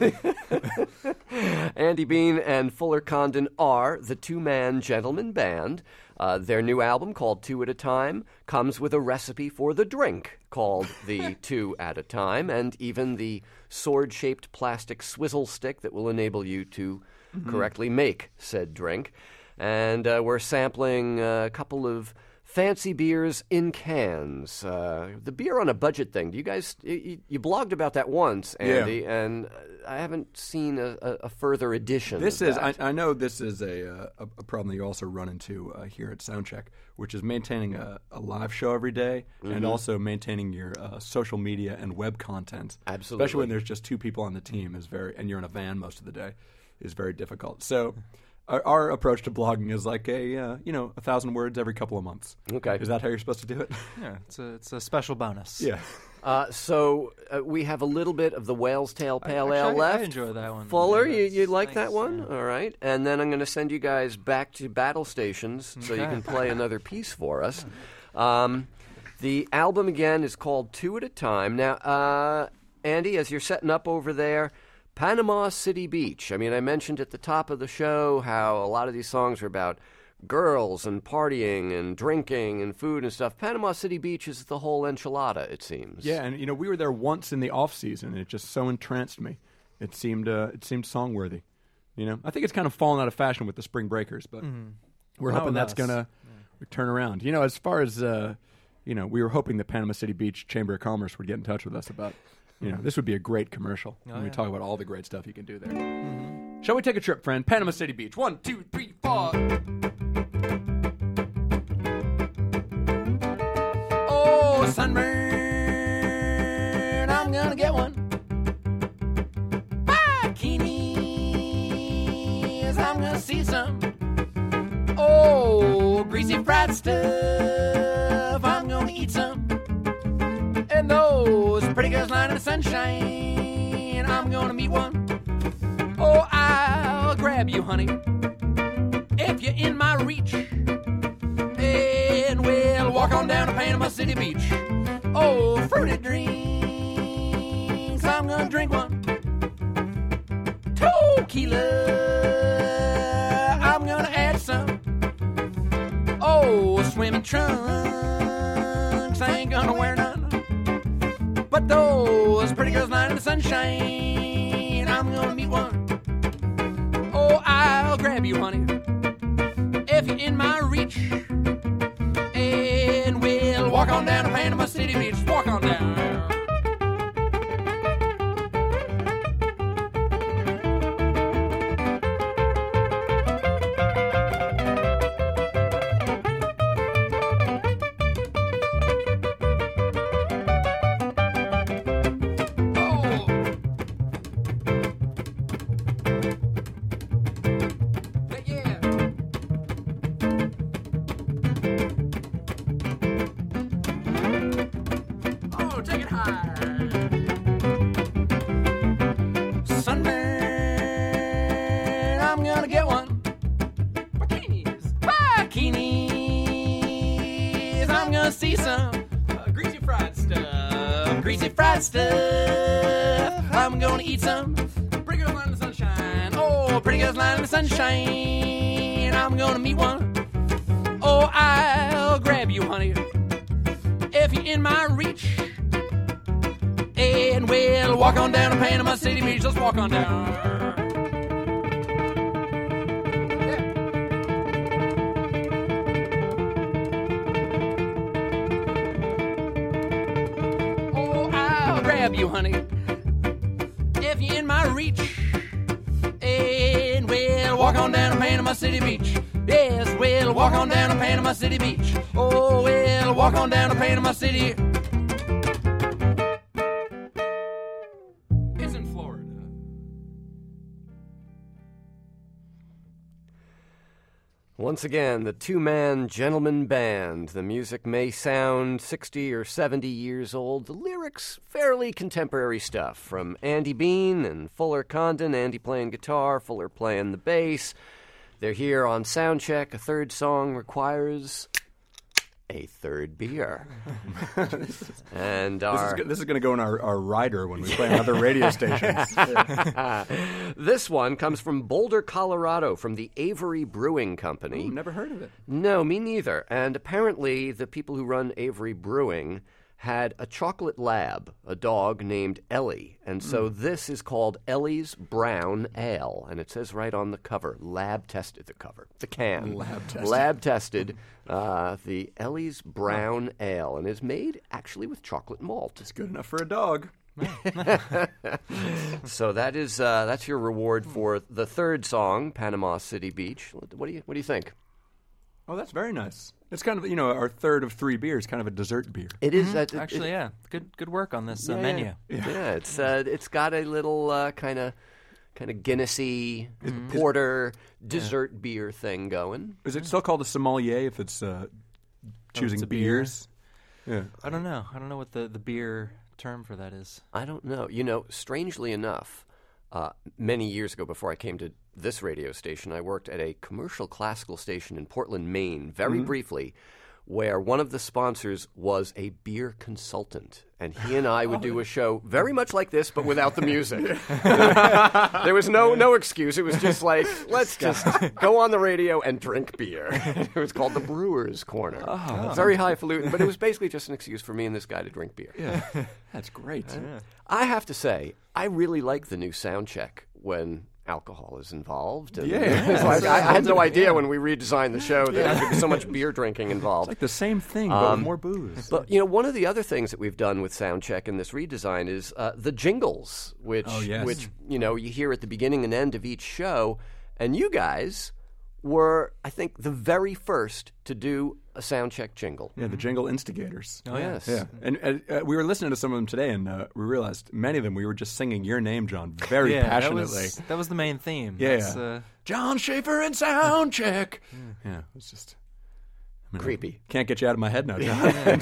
Andy Bean and Fuller Condon are the two-man gentleman band. Their new album, called 2 at a Time, comes with a recipe for the drink called the 2 at a Time, and even the sword-shaped plastic swizzle stick that will enable you to correctly make said drink. And we're sampling a couple of fancy beers in cans. The beer on a budget thing. Do you guys? You blogged about that once, Andy, and I haven't seen a further edition. This of is. that. I know this is a problem that you also run into here at Soundcheck, which is maintaining a live show every day and also maintaining your social media and web content. Absolutely, especially when there's just 2 people on the team and you're in a van most of the day, is very difficult. So. Our approach to blogging is like 1,000 words every couple of months. Okay. Is that how you're supposed to do it? Yeah, it's a special bonus. Yeah. So we have a little bit of the Whale's Tail Pale Ale left. I enjoy that one. Fuller, you like that one? Yeah. All right. And then I'm going to send you guys back to battle stations so you can play another piece for us. The album, again, is called 2 at a Time. Now, Andy, as you're setting up over there, Panama City Beach. I mean, I mentioned at the top of the show how a lot of these songs are about girls and partying and drinking and food and stuff. Panama City Beach is the whole enchilada, it seems. Yeah, and we were there once in the off season, and it just so entranced me. It seemed song-worthy. I think it's kind of fallen out of fashion with the Spring Breakers, but we're hoping that's gonna turn around. As far as we were hoping the Panama City Beach Chamber of Commerce would get in touch with us about. This would be a great commercial when we talk about all the great stuff you can do there. Shall we take a trip, friend? Panama City Beach. 1, 2, 3, 4. Oh, sunburn, I'm gonna get one. Bikinis, I'm gonna see some. Oh, greasy fried stuff, I'm gonna eat some. And those pretty girls lying in the sunshine, I'm gonna meet one. Oh, I'll grab you, honey, if you're in my reach, and we'll walk on down to Panama City Beach. Oh, fruity drinks, I'm gonna drink one. Tequila, I'm gonna add some. Oh, swimming trunks, I ain't gonna wear none. But those pretty girls lying in the sunshine, I'm gonna meet one. Oh, I'll grab you, honey, if you're in my reach. And we'll walk on down to Panama City Beach. Walk on down. Sunburn, I'm gonna get one. Bikinis, I'm gonna see some. Greasy fried stuff. Greasy fried stuff. I'm gonna eat some. Pretty girls lying in the sunshine. Oh, pretty girls lying in the sunshine. I'm gonna meet one. Oh, I'll grab you, honey, if you're in my reach. And we'll walk on down to Panama City Beach. Let's walk on down. Oh, I'll grab you, honey, if you're in my reach. And we'll walk on down to Panama City Beach. Yes, we'll walk on down to Panama City Beach. Oh, we'll walk on down to Panama City. It's in Florida. Once again, the two-man gentleman band. The music may sound 60 or 70 years old. The lyrics, fairly contemporary stuff from Andy Bean and Fuller Condon. Andy playing guitar, Fuller playing the bass. They're here on Soundcheck. A third song requires a third beer. And this is going to go in our rider when we play on other radio stations. This one comes from Boulder, Colorado, from the Avery Brewing Company. Ooh, never heard of it. No, me neither. And apparently the people who run Avery Brewing had a chocolate lab, a dog named Ellie. And so this is called Ellie's Brown Ale. And it says right on the cover, lab-tested, the cover, the can. Lab-tested, the Ellie's Brown Ale. And is made actually with chocolate malt. It's good enough for a dog. So that is that's your reward for the third song, Panama City Beach. What do you think? Oh, that's very nice. It's kind of, our third of three beers, kind of a dessert beer. It is actually, yeah. Good work on this menu. Yeah, it's got a little kind of Guinnessy porter dessert beer thing going. Is it still called a sommelier if it's choosing it's beers? Yeah, I don't know. I don't know what the beer term for that is. I don't know. Strangely enough, many years ago, before I came to this radio station, I worked at a commercial classical station in Portland, Maine, very briefly, where one of the sponsors was a beer consultant. And he and I would do a show very much like this, but without the music. There was no excuse. It was just like, let's just go on the radio and drink beer. It was called the Brewer's Corner. Very highfalutin, but it was basically just an excuse for me and this guy to drink beer. Yeah, that's great. I have to say, I really like the new Soundcheck when alcohol is involved. And I had no idea when we redesigned the show that there could be so much beer drinking involved. It's like the same thing, but with more booze. But, one of the other things that we've done with Soundcheck in this redesign is the jingles, which you hear at the beginning and end of each show. And you guys were, I think, the very first to do a Soundcheck jingle. Yeah, the jingle instigators. Oh, yes. Yeah. And we were listening to some of them today, and we realized many of them we were just singing your name, John, very passionately. That was the main theme. Yeah. John Schaefer and Soundcheck. Yeah, it was just creepy. Can't get you out of my head now, John.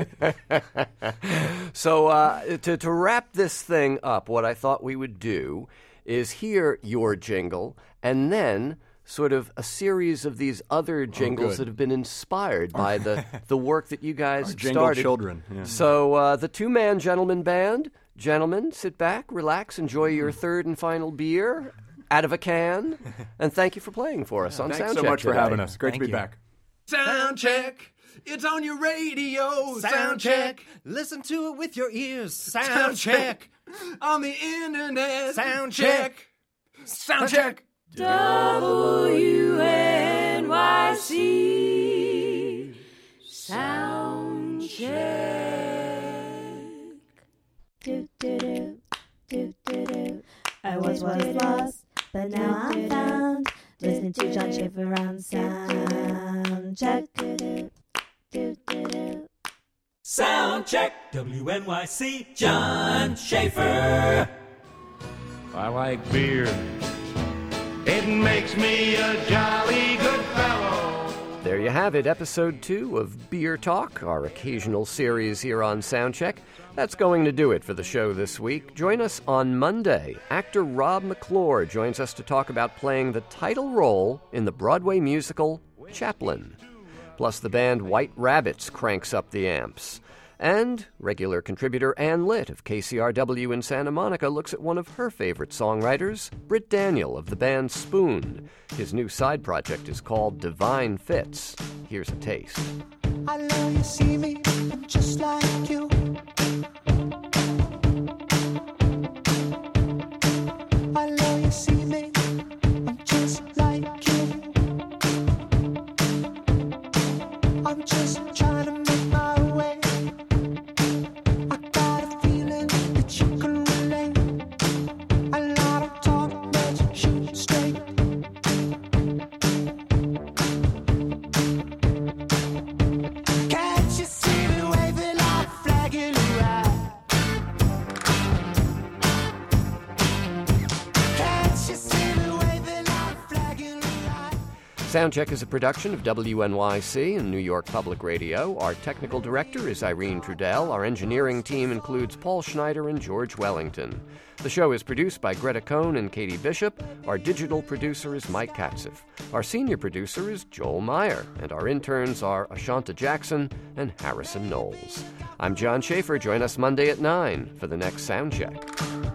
So to wrap this thing up, what I thought we would do is hear your jingle and then sort of a series of these other jingles that have been inspired by the work that you guys Our jingle started. children. Yeah. So the two-man gentleman band, gentlemen, sit back, relax, enjoy your third and final beer out of a can, and thank you for playing for us on Soundcheck. Thanks so much for today. having us. Great to be back. Soundcheck. It's on your radio. Soundcheck. Listen to it with your ears. Soundcheck. On the internet. Soundcheck. Soundcheck. WNYC Soundcheck. I was lost, but now I'm found. Listening to John Schaefer on Soundcheck. Soundcheck, WNYC, John Schaefer. I like beer. It makes me a jolly good fellow. There you have it, episode 2 of Beer Talk, our occasional series here on Soundcheck. That's going to do it for the show this week. Join us on Monday. Actor Rob McClure joins us to talk about playing the title role in the Broadway musical Chaplin. Plus, the band White Rabbits cranks up the amps. And regular contributor Ann Litt of KCRW in Santa Monica looks at one of her favorite songwriters, Britt Daniel of the band Spoon. His new side project is called Divine Fits. Here's a taste. I know you see me, I'm just like you. I know you see me, I'm just like you. I'm just trying to make my way. I got a feeling that you can relate. A lot of talk, let's shoot straight. Can't you see me waving our flag in the eye? Can't you see me waving our flag in the eye? Soundcheck is a production of WNYC and New York Public Radio. Our technical director is Irene Trudell. Our engineering team includes Paul Schneider and George Wellington. The show is produced by Greta Cohn and Katie Bishop. Our digital producer is Mike Katzeff. Our senior producer is Joel Meyer. And our interns are Ashanta Jackson and Harrison Knowles. I'm John Schaefer. Join us Monday at 9 for the next Soundcheck.